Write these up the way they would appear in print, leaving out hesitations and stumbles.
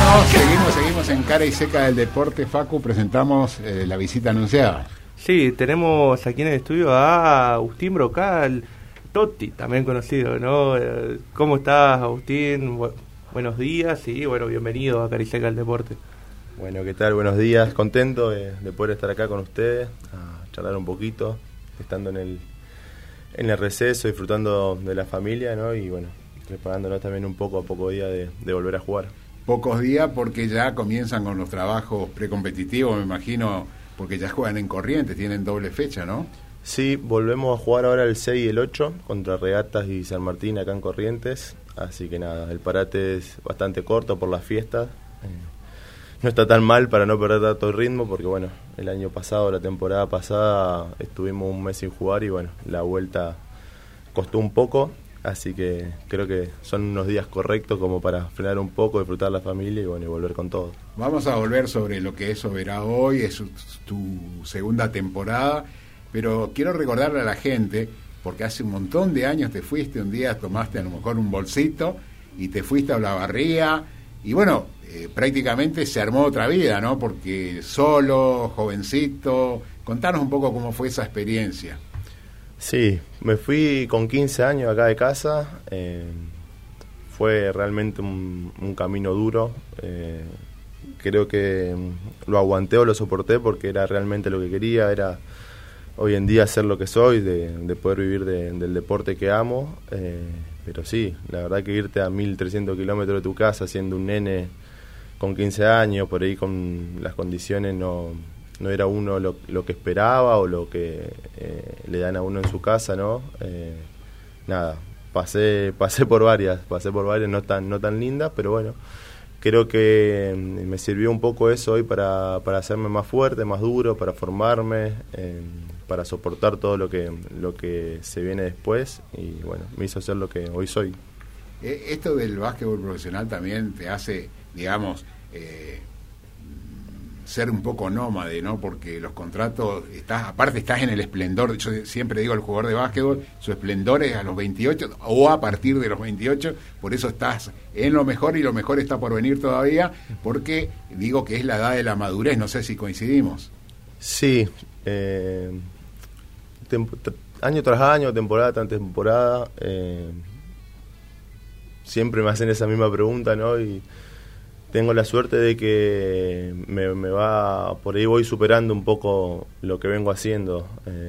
Seguimos en Cara y Seca del Deporte. Facu, presentamos la visita anunciada. Sí, tenemos aquí en el estudio a Agustín Brocal, Totti, también conocido, ¿no? ¿Cómo estás, Agustín? Buenos días y bueno, bienvenido a Cara y Seca del Deporte. Bueno, ¿qué tal? Buenos días, contento de poder estar acá con ustedes, a charlar un poquito, estando en el receso, disfrutando de la familia, ¿no? Y bueno, preparándonos también un poco a poco día de volver a jugar. Pocos días porque ya comienzan con los trabajos precompetitivos, me imagino, porque ya juegan en Corrientes, tienen doble fecha, ¿no? Sí, volvemos a jugar ahora el 6 y el 8 contra Regatas y San Martín acá en Corrientes, así que nada, el parate es bastante corto por las fiestas. No está tan mal para no perder tanto ritmo, porque bueno, el año pasado, la temporada pasada, estuvimos un mes sin jugar y bueno, la vuelta costó un poco. Así que creo que son unos días correctos como para frenar un poco, disfrutar la familia y bueno, y volver con todo. Vamos a volver sobre lo que es Oberá hoy, es tu segunda temporada, pero quiero recordarle a la gente, porque hace un montón de años te fuiste, un día tomaste a lo mejor un bolsito y te fuiste a Olavarría y bueno, prácticamente se armó otra vida, ¿no? Porque solo, jovencito, contanos un poco cómo fue esa experiencia. Sí, me fui con 15 años acá de casa, fue realmente un camino duro, creo que lo aguanté o lo soporté porque era realmente lo que quería, era hoy en día ser lo que soy, de poder vivir del deporte que amo, pero sí, la verdad que irte a 1300 kilómetros de tu casa siendo un nene con 15 años, por ahí con las condiciones no era uno lo que esperaba o lo que le dan a uno en su casa, ¿no? Nada, pasé por varias no tan lindas, pero bueno, creo que me sirvió un poco eso hoy para hacerme más fuerte, más duro, para formarme, para soportar todo lo que se viene después y bueno, me hizo ser lo que hoy soy. Esto del básquetbol profesional también te hace, digamos, ser un poco nómade, ¿no? Porque los contratos, estás en el esplendor. Yo siempre digo al jugador de básquetbol, su esplendor es a los 28 o a partir de los 28, por eso estás en lo mejor y lo mejor está por venir todavía, porque digo que es la edad de la madurez, no sé si coincidimos. Sí, año tras año, temporada tras temporada, siempre me hacen esa misma pregunta, ¿no? Y tengo la suerte de que por ahí voy superando un poco lo que vengo haciendo,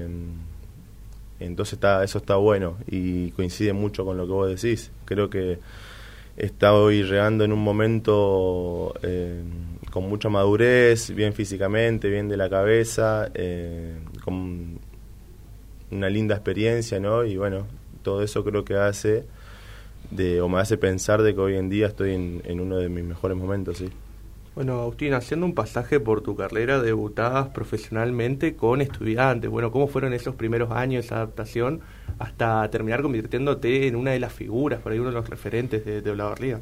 entonces eso está bueno y coincide mucho con lo que vos decís. Creo que estoy llegando en un momento con mucha madurez, bien físicamente, bien de la cabeza, con una linda experiencia, ¿no? Y bueno, todo eso creo que me hace pensar de que hoy en día estoy en uno de mis mejores momentos, sí. Bueno, Agustín, haciendo un pasaje por tu carrera, debutabas profesionalmente con Estudiantes. Bueno, ¿cómo fueron esos primeros años, esa adaptación, hasta terminar convirtiéndote en una de las figuras, por ahí uno de los referentes de Olavarría?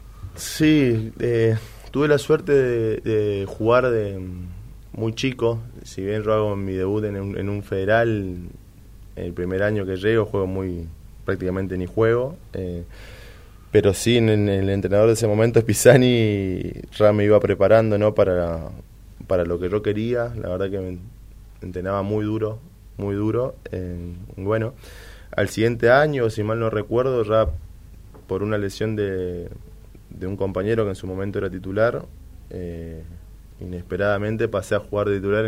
Sí, tuve la suerte de jugar de muy chico. Si bien yo hago mi debut en un federal, el primer año que llego juego prácticamente ni juego, pero sí en el entrenador de ese momento es Pisani, ya me iba preparando, ¿no? para lo que yo quería. La verdad que me entrenaba muy duro, bueno, al siguiente año, si mal no recuerdo, ya por una lesión de un compañero que en su momento era titular, inesperadamente pasé a jugar de titular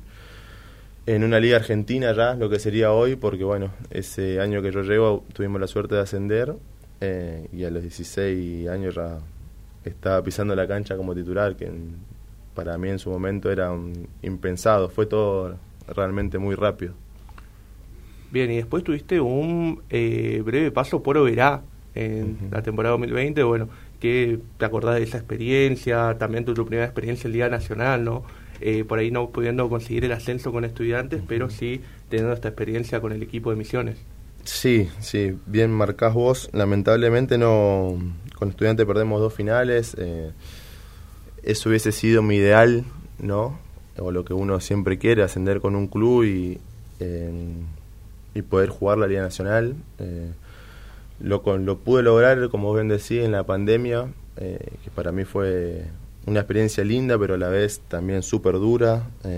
en una liga argentina ya, lo que sería hoy, porque bueno, ese año que yo llego tuvimos la suerte de ascender, y a los 16 años ya estaba pisando la cancha como titular, que para mí en su momento era impensado, fue todo realmente muy rápido. Bien, y después tuviste un breve paso por Oberá en la temporada 2020, bueno, ¿qué te acordás de esa experiencia? También tu primera experiencia en Liga Nacional, ¿no? Por ahí no pudiendo conseguir el ascenso con Estudiantes, pero sí teniendo esta experiencia con el equipo de Misiones. Sí, bien marcás vos. Lamentablemente no, con Estudiantes perdemos 2 finales. Eso hubiese sido mi ideal, ¿no? O lo que uno siempre quiere, ascender con un club y poder jugar la Liga Nacional. Lo pude lograr, como vos bien decís, en la pandemia, que para mí fue una experiencia linda, pero a la vez también súper dura.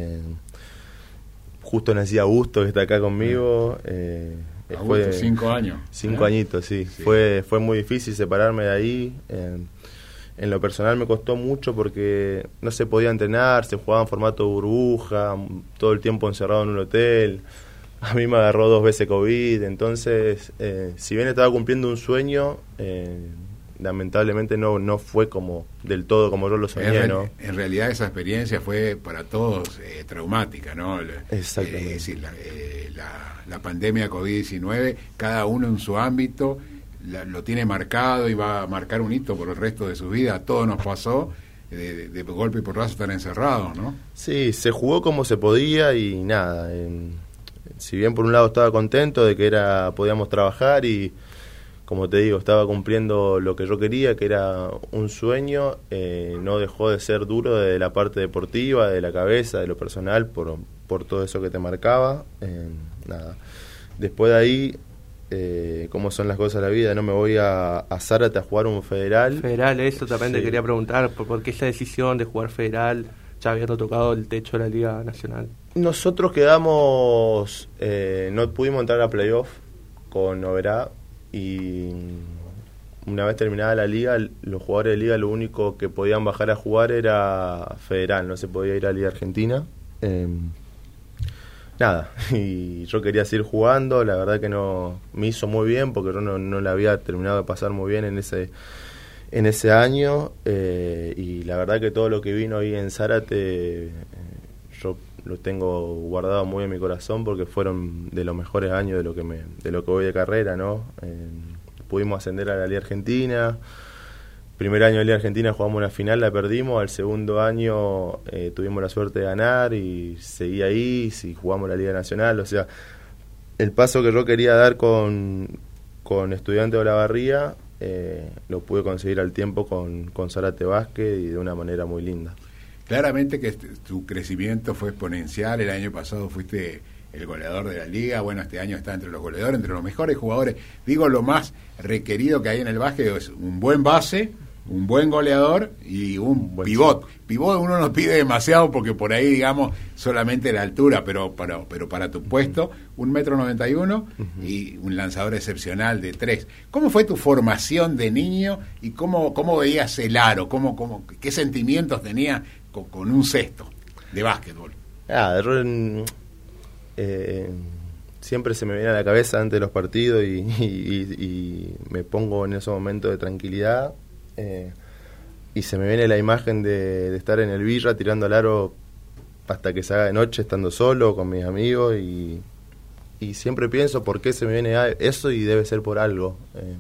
Justo nací Augusto, que está acá conmigo. Augusto, fue 5 años. 5 añitos, sí. Fue muy difícil separarme de ahí. En lo personal me costó mucho porque no se podía entrenar, se jugaba en formato burbuja, todo el tiempo encerrado en un hotel. A mí me agarró 2 veces COVID, entonces, si bien estaba cumpliendo un sueño, lamentablemente no fue como del todo como yo lo soñé, ¿no? En realidad esa experiencia fue para todos traumática, ¿no? Exactamente. Es decir, la pandemia COVID-19, cada uno en su ámbito lo tiene marcado y va a marcar un hito por el resto de su vida. A todos nos pasó de golpe y porrazo estar encerrados, ¿no? Sí, se jugó como se podía y nada. Si bien por un lado estaba contento de que podíamos trabajar y, como te digo, estaba cumpliendo lo que yo quería, que era un sueño, no dejó de ser duro de la parte deportiva, de la cabeza, de lo personal, por todo eso que te marcaba. Nada. Después de ahí, cómo son las cosas de la vida, no me voy a Zárate a jugar un federal. Federal, eso también te quería preguntar, ¿por qué esa decisión de jugar federal, ya habiendo tocado el techo de la Liga Nacional? Nosotros quedamos, no pudimos entrar a playoff con Oberá, y una vez terminada la liga, los jugadores de liga lo único que podían bajar a jugar era federal, no se podía ir a Liga Argentina. Nada, y yo quería seguir jugando, la verdad que no me hizo muy bien porque yo no la había terminado de pasar muy bien en ese año, y la verdad que todo lo que vino ahí en Zárate yo lo tengo guardado muy en mi corazón porque fueron de los mejores años de lo que voy de carrera, ¿no? Pudimos ascender a la Liga Argentina. Primer año de Liga Argentina jugamos una final, la perdimos. Al segundo año tuvimos la suerte de ganar y seguí ahí, jugamos la Liga Nacional. O sea, el paso que yo quería dar con Estudiantes de Olavarría lo pude conseguir al tiempo con Zárate Básquet y de una manera muy linda. Claramente que tu crecimiento fue exponencial. El año pasado fuiste el goleador de la liga. Bueno, este año está entre los goleadores, entre los mejores jugadores. Digo, lo más requerido que hay en el básquet es un buen base, un buen goleador y un pivot. Pivot uno no pide demasiado porque por ahí, digamos, solamente la altura, pero para tu puesto, 1,91 m y un lanzador excepcional de 3. ¿Cómo fue tu formación de niño y cómo veías el aro? ¿Qué sentimientos tenías con un cesto de básquetbol? Siempre se me viene a la cabeza antes de los partidos y me pongo en esos momentos de tranquilidad, y se me viene la imagen de estar en el Birra tirando al aro hasta que se haga de noche, estando solo con mis amigos, y siempre pienso por qué se me viene eso, y debe ser por algo.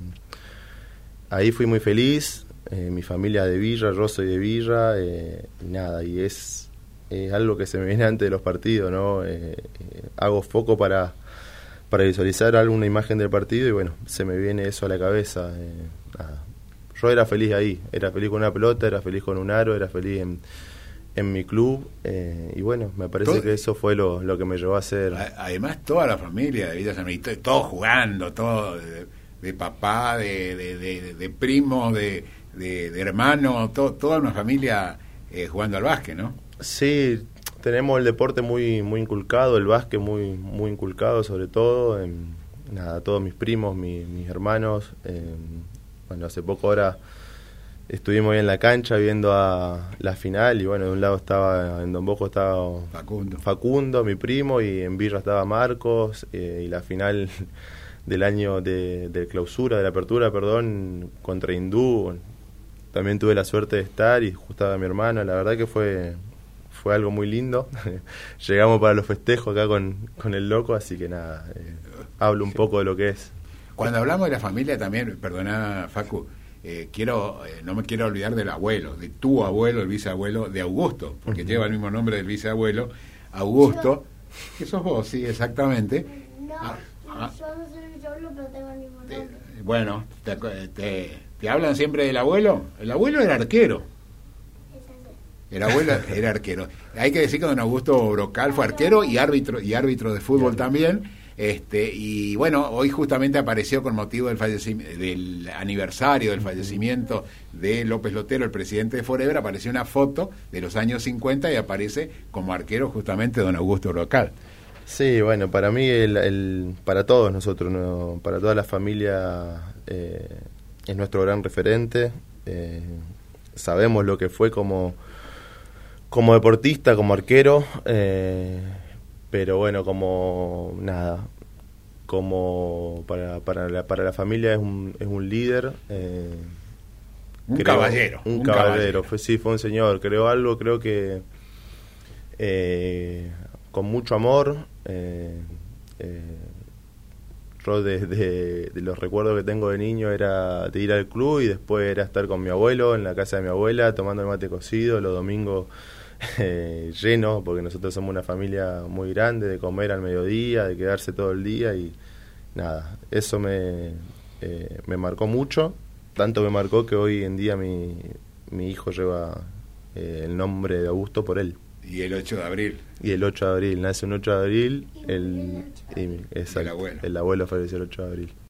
Ahí fui muy feliz. Mi familia de Birra, yo soy de Birra, y nada, y es algo que se me viene antes de los partidos, ¿no? Hago foco para visualizar alguna imagen del partido y bueno, se me viene eso a la cabeza. Nada. Yo era feliz ahí, era feliz con una pelota, era feliz con un aro, era feliz en mi club, y bueno, me parece que eso fue lo que me llevó a ser. Además, toda la familia de Villa San Miguel, todos jugando, todo de papá, de primos, de hermanos, toda una familia jugando al básquet, ¿no? Sí, tenemos el deporte muy inculcado, el básquet muy inculcado, sobre todo. Nada, todos mis primos, mis hermanos. Bueno, hace poco ahora estuvimos ahí en la cancha viendo a la final, y bueno, de un lado en Don Bosco estaba Facundo, mi primo, y en Birra estaba Marcos, y la final del año de clausura, de la apertura, perdón, contra Hindú. También tuve la suerte de estar y justo estaba mi hermano. La verdad que fue algo muy lindo. Llegamos para los festejos acá con el loco, así que nada, hablo un poco de lo que es. Cuando hablamos de la familia también, perdona Facu, no me quiero olvidar del abuelo, de tu abuelo, el bisabuelo de Augusto, porque lleva el mismo nombre del bisabuelo, Augusto, que sos vos, sí, exactamente. No, yo no soy el bisabuelo, pero tengo el mismo nombre. Bueno, ¿te hablan siempre del abuelo? El abuelo era arquero. El abuelo era arquero. Hay que decir que don Augusto Brocal fue arquero y árbitro de fútbol también. Y bueno, hoy justamente apareció con motivo del aniversario del fallecimiento de López Lotero, el presidente de Forever, apareció una foto de los años 50 y aparece como arquero justamente don Augusto Brocal. Sí, bueno, para mí, para todos nosotros, ¿no? Para toda la familia, es nuestro gran referente. Sabemos lo que fue como deportista, como arquero, pero bueno, como para la familia es un líder. Un caballero. Fue un señor, creo que con mucho amor. Yo de los recuerdos que tengo de niño era de ir al club y después era estar con mi abuelo en la casa de mi abuela tomando el mate cocido los domingos, lleno, porque nosotros somos una familia muy grande, de comer al mediodía, de quedarse todo el día, y nada, eso me marcó mucho, tanto me marcó que hoy en día mi hijo lleva el nombre de Augusto por él. Y el 8 de abril. Y el 8 de abril, nace un 8 de abril, el abuelo falleció el 8 de abril.